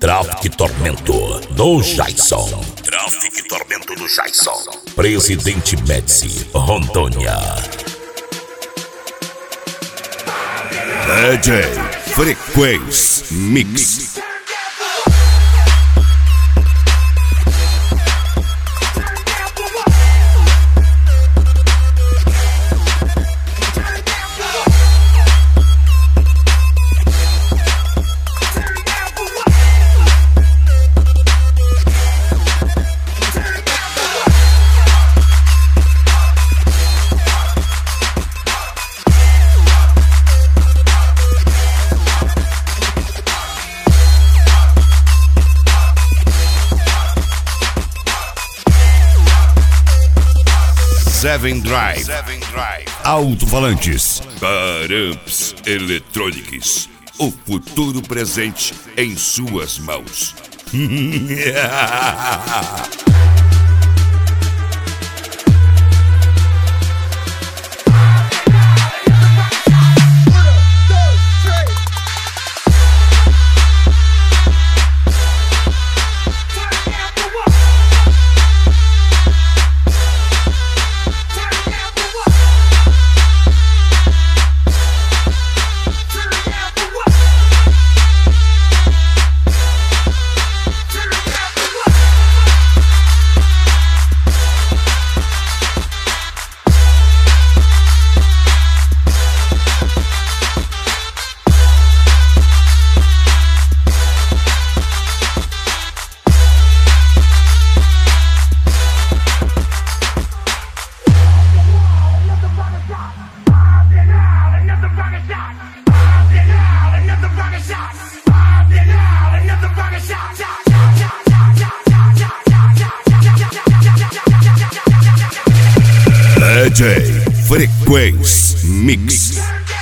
Tráfico e Tormento do Jason. Tráfico e Tormento do Jason. Presidente Médici, Rondônia. DJ Frequência Mix. Seven Drive. Alto-falantes. Paramps Electronics. O futuro presente em suas mãos. DJ Frequência Mix.